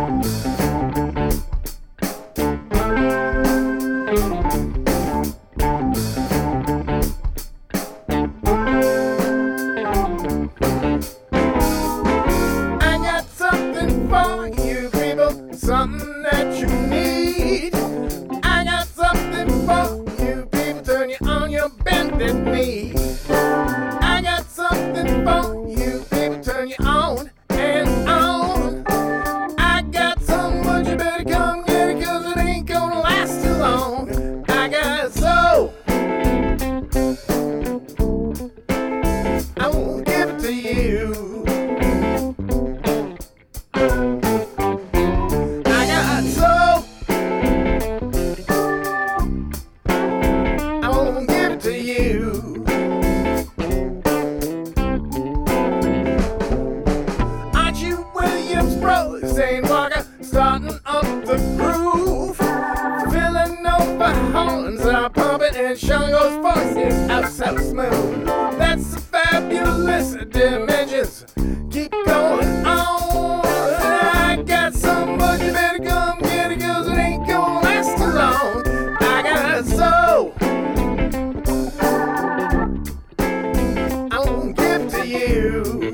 Something that you need. I got something for you people. Turn you on your bended knee. I got something for you people. Turn you on and on. I got some, but you better come get it, 'cause it ain't gonna last too long. I got soul. I won't give it to you. Zane Walker starting up the groove, filling up the horns are pumping, and Shango's voice is out so smooth. That's the fabulous dimensions. Keep going on. I got some, but you better come get it, 'cause it ain't gonna last too long. I got soul. I won't give it to you.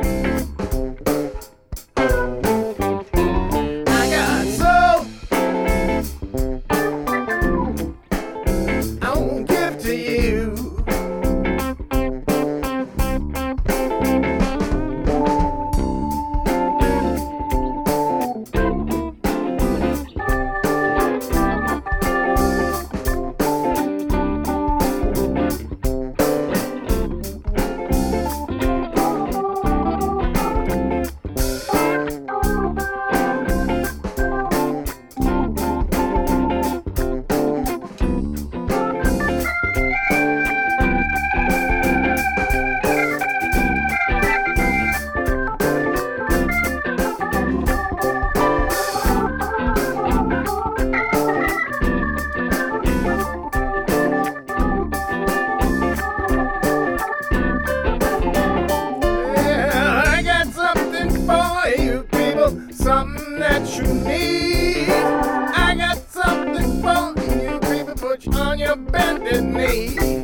Something that you need. I got something for you people. Put you on your bended knee.